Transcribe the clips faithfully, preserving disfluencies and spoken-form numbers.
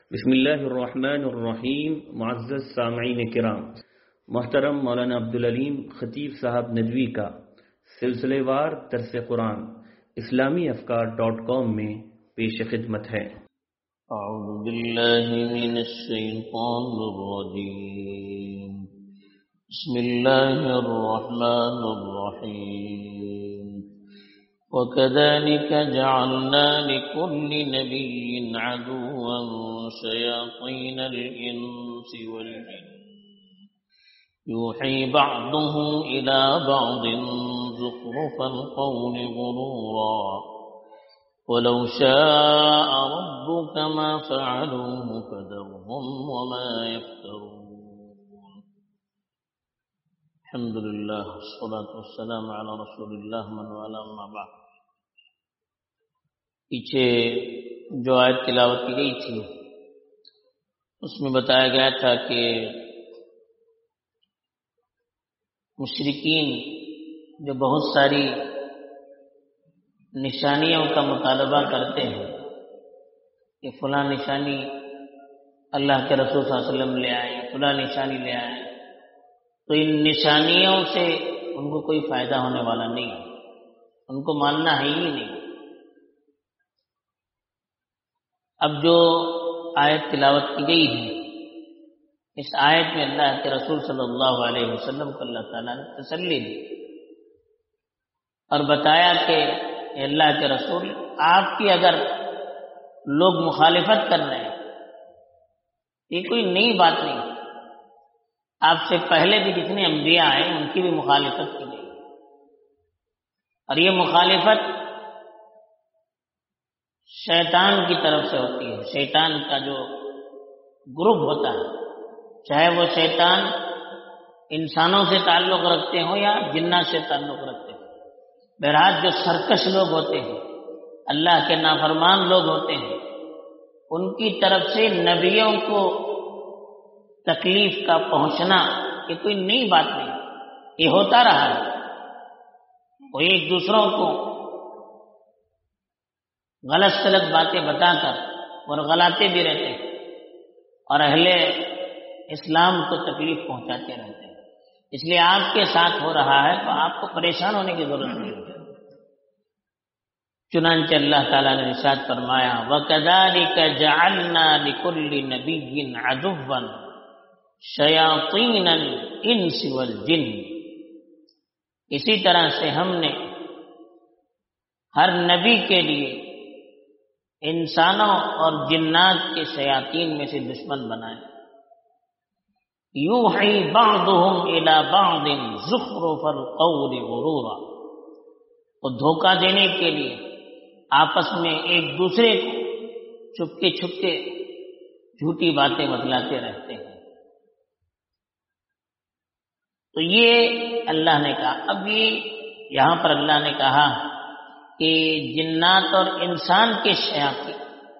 بسم اللہ الرحمن الرحیم. معزز سامعین کرام، محترم مولانا عبدالعلیم خطیب صاحب ندوی کا سلسلے وار درس قرآن اسلامی افکار ڈاٹ کام میں پیش خدمت ہے. اعوذ باللہ من الشیطان الرجیم. بسم اللہ الرحمن الرحیم. وَكَذَلِكَ جَعَلْنَا لِكُلِّ نَبِيٍّ عَدُوًّا شَيَاطِينَ الْإِنسِ وَالْجِنِّ يُوحِي بَعْضُهُمْ إِلَى بَعْضٍ زُخْرُفَ الْقَوْلِ غُرُورًا وَلَوْ شَاءَ رَبُّكَ مَا فَعَلُوهُ فَذَرْهُمْ وَمَا يَفْتَرُونَ. الحمد للہ والصلاة والسلام علی رسول اللہ من والاه اما بعد. پیچھے جو آیت تلاوت کی گئی تھی اس میں بتایا گیا تھا کہ مشرکین جو بہت ساری نشانیوں کا مطالبہ کرتے ہیں کہ فلاں نشانی اللہ کے رسول صلی اللہ علیہ وسلم لے آئے، فلاں نشانی لے آئے، تو ان نشانیوں سے ان کو کوئی فائدہ ہونے والا نہیں ہے، ان کو ماننا ہے ہی نہیں. اب جو آیت تلاوت کی گئی ہے اس آیت میں اللہ کے رسول صلی اللہ علیہ وسلم کو اللہ تعالیٰ نے تسلی دی اور بتایا کہ اے اللہ کے رسول، آپ کی اگر لوگ مخالفت کر رہے ہیں یہ کوئی نئی بات نہیں. آپ سے پہلے بھی جتنے انبیاء آئے ان کی بھی مخالفت کی گئی اور یہ مخالفت شیطان کی طرف سے ہوتی ہے. شیطان کا جو گروپ ہوتا ہے، چاہے وہ شیطان انسانوں سے تعلق رکھتے ہوں یا جنات سے تعلق رکھتے ہوں، بہرحال جو سرکش لوگ ہوتے ہیں، اللہ کے نافرمان لوگ ہوتے ہیں، ان کی طرف سے نبیوں کو تکلیف کا پہنچنا یہ کوئی نئی بات نہیں، یہ ہوتا رہا ہے. وہ ایک دوسروں کو غلط سلط باتیں بتا کر اور غلاتے بھی رہتے ہیں اور اہل اسلام کو تکلیف پہنچاتے رہتے ہیں. اس لیے آپ کے ساتھ ہو رہا ہے تو آپ کو پریشان ہونے کی ضرورت نہیں ہے. چنانچہ اللہ تعالیٰ نے ارشاد فرمایا وَكَذَلِكَ جَعَلْنَا لِكُلِّ نَبِيٍّ عَدُوًّا شَيَاطِينَ الْإِنسِ وَالْجِنِّ. اسی طرح سے ہم نے ہر نبی کے لیے انسانوں اور جنات کے شیاطین میں سے دشمن بنائے. یوحی بعضهم الی بعض زخرف القول غرورا. وہ دھوکہ دینے کے لیے آپس میں ایک دوسرے کو چپکے چھپکے جھوٹی باتیں بتلاتے رہتے ہیں. تو یہ اللہ نے کہا. اب یہ یہاں پر اللہ نے کہا کہ جنات اور انسان کے شیاطین،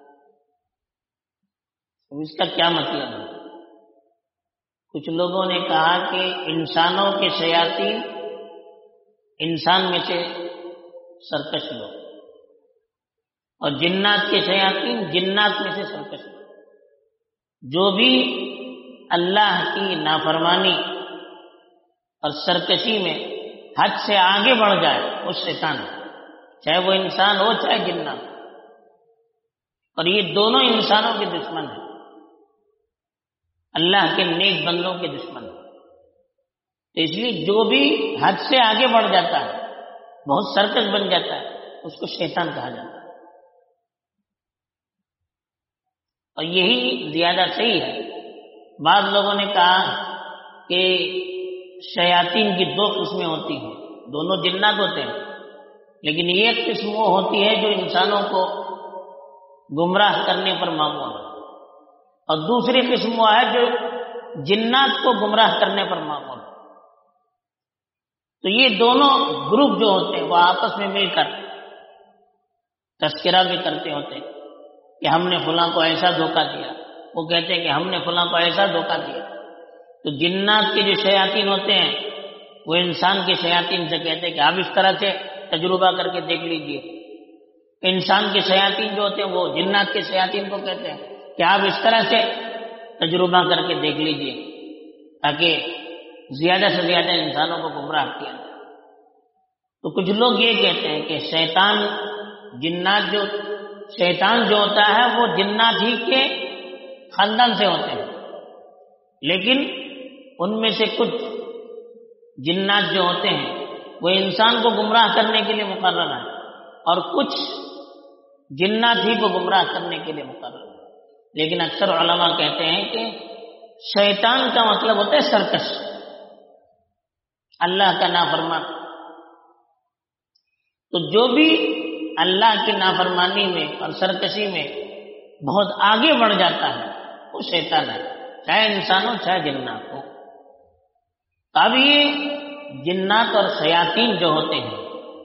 اس کا کیا مطلب ہے؟ کچھ لوگوں نے کہا کہ انسانوں کے شیاطین انسان میں سے سرکش لوگ اور جنات کے شیاطین جنات میں سے سرکش لوگ. جو بھی اللہ کی نافرمانی اور سرکشی میں حد سے آگے بڑھ جائے وہ شیطان ہے، چاہے وہ انسان ہو چاہے جنات. اور یہ دونوں انسانوں کے دشمن ہیں، اللہ کے نیک بندوں کے دشمن ہیں. تو اس لیے جو بھی حد سے آگے بڑھ جاتا ہے، بہت سرکش بن جاتا ہے، اس کو شیطان کہا جاتا ہے. اور یہی زیادہ صحیح ہے. بعض لوگوں نے کہا کہ شیاطین کی دو قسمیں ہوتی ہیں، دونوں جنات ہوتے ہیں، لیکن ایک قسم وہ ہوتی ہے جو انسانوں کو گمراہ کرنے پر معمول ہے اور دوسری قسم وہ ہے جو جنات کو گمراہ کرنے پر معمول ہے. تو یہ دونوں گروپ جو ہوتے ہیں وہ آپس میں مل کر تذکرہ بھی کرتے ہوتے ہیں کہ ہم نے فلاں کو ایسا دھوکہ دیا، وہ کہتے ہیں کہ ہم نے فلاں کو ایسا دھوکہ دیا. تو جنات کے جو شیاطین ہوتے ہیں وہ انسان کے شیاطین سے کہتے ہیں کہ آپ اس طرح سے تجربہ کر کے دیکھ لیجئے. انسان کے شیاطین جو ہوتے ہیں وہ جنات کے شیاطین کو کہتے ہیں کہ آپ اس طرح سے تجربہ کر کے دیکھ لیجئے تاکہ زیادہ سے زیادہ انسانوں کو گمراہ کیا جائے۔ تو کچھ لوگ یہ کہتے ہیں کہ شیطان جنات جو شیطان جو ہوتا ہے وہ جنات ہی کے خاندان سے ہوتے ہیں، لیکن ان میں سے کچھ جنات جو ہوتے ہیں وہ انسان کو گمراہ کرنے کے لیے مقرر ہیں اور کچھ جنات ہی کو گمراہ کرنے کے لیے مقرر ہیں۔ لیکن اکثر علماء کہتے ہیں کہ شیطان کا مطلب ہوتا ہے سرکش، اللہ کا نافرمان۔ تو جو بھی اللہ کی نافرمانی میں اور سرکشی میں بہت آگے بڑھ جاتا ہے وہ شیطان ہے، چاہے انسان ہو چاہے جنات ہو۔ اب یہ جنات اور شیاطین جو ہوتے ہیں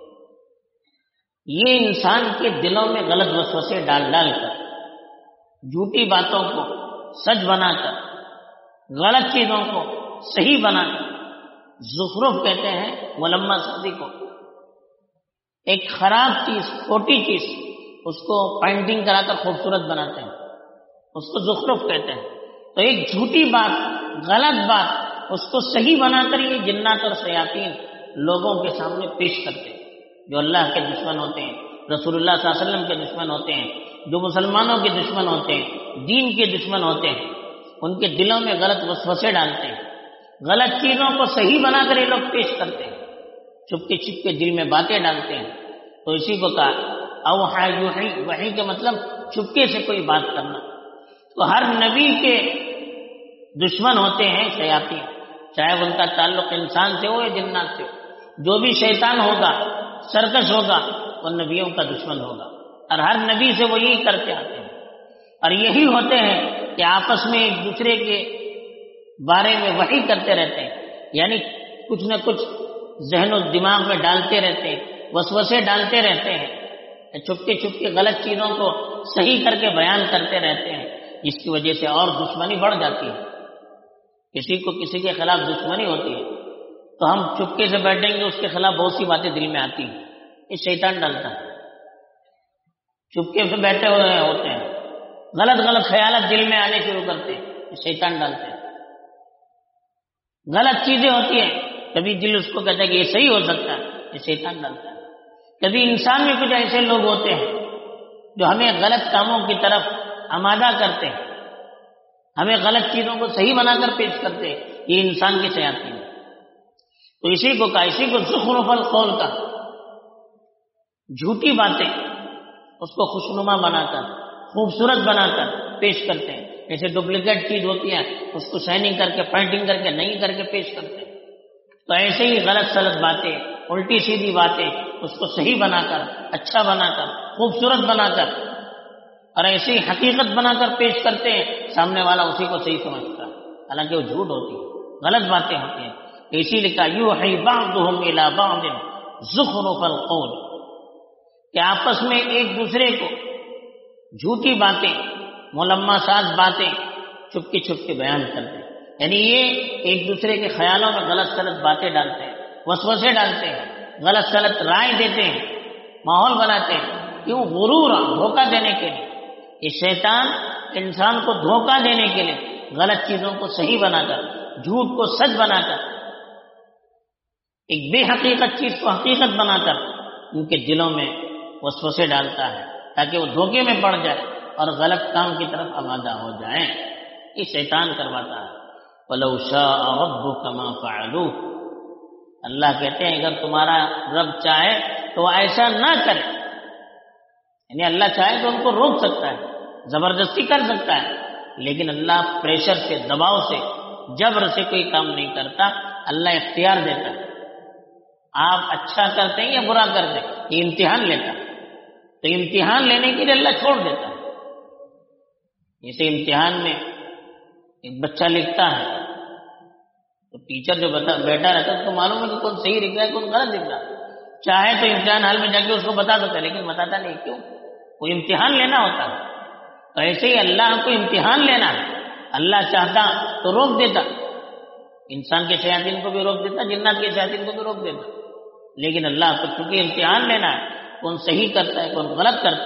یہ انسان کے دلوں میں غلط وسوسے ڈال ڈال کر، جھوٹی باتوں کو سچ بنا کر، غلط چیزوں کو صحیح بنا کر، زخرف کہتے ہیں ملمہ سازی کو، ایک خراب چیز کھوٹی چیز اس کو پینٹنگ کرا کر خوبصورت بناتے ہیں، اس کو زخرف کہتے ہیں۔ تو ایک جھوٹی بات، غلط بات اس کو صحیح بنا کر یہ جنات اور شیاطین لوگوں کے سامنے پیش کرتے ہیں، جو اللہ کے دشمن ہوتے ہیں، رسول اللہ صلی اللہ علیہ وسلم کے دشمن ہوتے ہیں، جو مسلمانوں کے دشمن ہوتے ہیں، دین کے دشمن ہوتے ہیں، ان کے دلوں میں غلط وسوسے ڈالتے ہیں، غلط چیزوں کو صحیح بنا کر یہ لوگ پیش کرتے ہیں، چپکے چپکے دل میں باتیں ڈالتے ہیں۔ تو اسی کو کہا اوحا یوحی، وحی کا مطلب چپکے سے کوئی بات کرنا۔ تو ہر نبی کے دشمن ہوتے ہیں شیاطین، چاہے ان کا تعلق انسان سے ہو یا جنات سے ہو۔ جو بھی شیطان ہوگا، سرکش ہوگا، وہ نبیوں کا دشمن ہوگا، اور ہر نبی سے وہ یہی کرتے آتے ہیں، اور یہی ہوتے ہیں کہ آپس میں ایک دوسرے کے بارے میں وحی کرتے رہتے ہیں، یعنی کچھ نہ کچھ ذہن و دماغ میں ڈالتے رہتے ہیں، وسوسے ڈالتے رہتے ہیں، چھپکے چھپکے غلط چیزوں کو صحیح کر کے بیان کرتے رہتے ہیں، جس کی وجہ سے اور دشمنی بڑھ جاتی ہے۔ کسی کو کسی کے خلاف دشمنی ہوتی ہے تو ہم چپکے سے بیٹھیں گے، اس کے خلاف بہت سی باتیں دل میں آتی ہیں، یہ شیطان ڈالتا ہے۔ چپکے سے بیٹھے ہوئے ہوتے ہیں، غلط غلط خیالات دل میں آنے شروع کرتے ہیں، یہ شیطان ڈالتے ہیں۔ غلط چیزیں ہوتی ہیں، کبھی دل اس کو کہتا ہے کہ یہ صحیح ہو سکتا ہے، یہ شیطان ڈالتا ہے۔ کبھی انسان میں کچھ ایسے لوگ ہوتے ہیں جو ہمیں غلط کاموں کی طرف آمادہ کرتے ہیں، ہمیں غلط چیزوں کو صحیح بنا کر پیش کرتے ہیں، یہ انسان کی شیاطین ہے۔ تو اسی کو کہا، اسی کو زخرف القول کا، جھوٹی باتیں اس کو خوشنما بنا کر، خوبصورت بنا کر پیش کرتے ہیں، جیسے ڈپلیکیٹ چیز ہوتی ہے اس کو شائننگ کر کے، پینٹنگ کر کے، نہیں کر کے پیش کرتے ہیں۔ تو ایسے ہی غلط سلط باتیں، الٹی سیدھی باتیں اس کو صحیح بنا کر، اچھا بنا کر، خوبصورت بنا کر، اور ایسی حقیقت بنا کر پیش کرتے ہیں، سامنے والا اسی کو صحیح سمجھتا ہے، حالانکہ وہ جھوٹ ہوتی ہے، غلط باتیں ہوتی ہیں۔ اسی لیے کہا یوحی بعضهم الی بعض زخرف القول، کہ آپس میں ایک دوسرے کو جھوٹی باتیں، ملمہ ساز باتیں چپکی چھپکے بیان کرتے ہیں، یعنی یہ ایک دوسرے کے خیالوں میں غلط غلط باتیں ڈالتے ہیں، وسوسے ڈالتے ہیں، غلط غلط رائے دیتے ہیں، ماحول بناتے ہیں، کیوں؟ غرور، دھوکہ دینے کے لیے۔ یہ شیطان انسان کو دھوکہ دینے کے لیے غلط چیزوں کو صحیح بنا کر، جھوٹ کو سچ بنا کر، ایک بے حقیقت چیز کو حقیقت بنا کر ان کے دلوں میں وسوسے ڈالتا ہے تاکہ وہ دھوکے میں پڑ جائے اور غلط کام کی طرف آمادہ ہو جائیں۔ یہ شیطان کرواتا ہے۔ وَلَوْ شَاءَ رَبُّكَ مَا فَعَلُوهُ، اللہ کہتے ہیں اگر تمہارا رب چاہے تو ایسا نہ کرے، یعنی اللہ چاہے تو ان کو روک سکتا ہے، زبردستی کر سکتا ہے، لیکن اللہ پریشر سے، دباؤ سے، جبر سے کوئی کام نہیں کرتا، اللہ اختیار دیتا ہے۔ آپ اچھا کرتے ہیں یا برا کرتے ہیں، یہ امتحان لیتا ہے، تو امتحان لینے کے لیے اللہ چھوڑ دیتا ہے۔ جیسے امتحان میں ایک بچہ لکھتا ہے تو ٹیچر جو بیٹھا رہتا ہے اس کو معلوم ہے کہ کون صحیح لکھ رہا ہے کون غلط لکھ رہا ہے، چاہے تو امتحان حال میں جا کے اس کو بتا دیتا ہے، لیکن بتاتا نہیں، کیوں؟ کوئی امتحان لینا ہوتا ہے۔ تو ایسے ہی اللہ کو امتحان لینا ہے، اللہ چاہتا تو روک دیتا، انسان کے شیاطین کو بھی روک دیتا، جنات کے شیاطین کو بھی روک دیتا، لیکن اللہ کو چونکہ امتحان لینا ہے، کون صحیح کرتا ہے کون غلط کرتا ہے،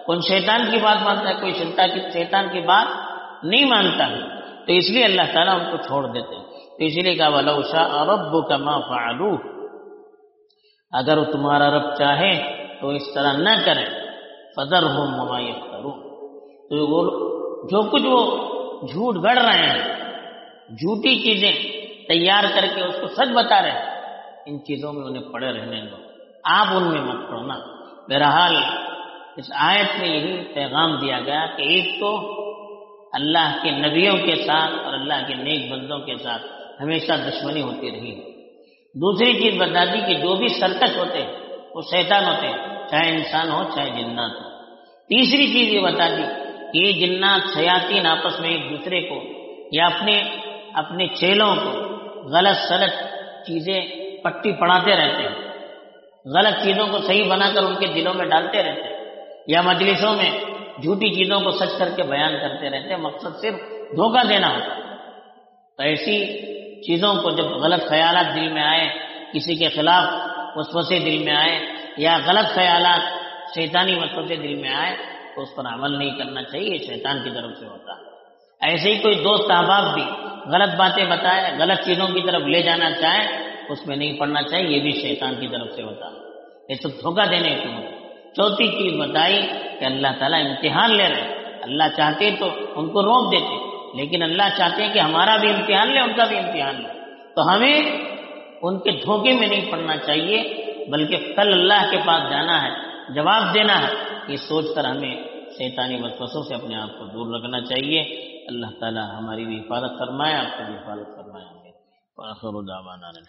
کون شیطان کی بات مانتا ہے، کوئی شیطان کی بات نہیں مانتا، تو اس لیے اللہ تعالیٰ ان کو چھوڑ دیتے ہیں۔ تو اس لیے کہا وَلَوْ شَاءَ رَبُّكَ مَا فَعَلُوهُ، اگر تمہارا رب چاہے تو اس طرح نہ کرے، فَذَرْهُمْ وَمَا يَفْتَرُونَ، تو وہ جو کچھ وہ جھوٹ گڑھ رہے ہیں، جھوٹی چیزیں تیار کر کے اس کو سچ بتا رہے ہیں، ان چیزوں میں انہیں پڑے رہنے دو، آپ ان میں مت پڑنا۔ بہرحال اس آیت میں یہی پیغام دیا گیا کہ ایک تو اللہ کے نبیوں کے ساتھ اور اللہ کے نیک بندوں کے ساتھ ہمیشہ دشمنی ہوتی رہی ہے۔ دوسری چیز بتا دی کہ جو بھی سرکش ہوتے ہیں وہ شیطان ہوتے ہیں، چاہے انسان ہو چاہے جنات ہو۔ تیسری چیز یہ بتا دی کہ یہ جنات شیاطین آپس میں ایک دوسرے کو یا اپنے اپنے چیلوں کو غلط سلط چیزیں پٹی پڑھاتے رہتے ہیں، غلط چیزوں کو صحیح بنا کر ان کے دلوں میں ڈالتے رہتے ہیں، یا مجلسوں میں جھوٹی چیزوں کو سچ کر کے بیان کرتے رہتے ہیں، مقصد صرف دھوکہ دینا ہوتا ہے۔ تو ایسی چیزوں کو جب غلط خیالات دل میں آئے، کسی کے خلاف وسوسے دل میں آئے یا غلط خیالات شیطانی وسوسے دل میں آئے تو اس پر عمل نہیں کرنا چاہیے، یہ شیطان کی طرف سے ہوتا ہے۔ ایسے ہی کوئی دوست احباب بھی غلط باتیں بتائے، غلط چیزوں کی طرف لے جانا چاہے، اس میں نہیں پڑنا چاہیے، یہ بھی شیطان کی طرف سے ہوتا ہے، یہ سب دھوکہ دینے کی ہوتا ہے۔ چوتھی چیز بتائی کہ اللہ تعالیٰ امتحان لے رہے ہیں، اللہ چاہتے تو ان کو روک دیتے، لیکن اللہ چاہتے ہیں کہ ہمارا بھی امتحان لے، ان کا بھی امتحان لے، تو ہمیں ان کے دھوکے میں نہیں پڑنا چاہیے، بلکہ کل اللہ کے پاس جانا ہے، جواب دینا ہے، یہ سوچ کر ہمیں شیطانی وسوسوں سے اپنے آپ کو دور رکھنا چاہیے۔ اللہ تعالیٰ ہماری بھی حفاظت فرمائے، آپ کی بھی حفاظت فرمائے۔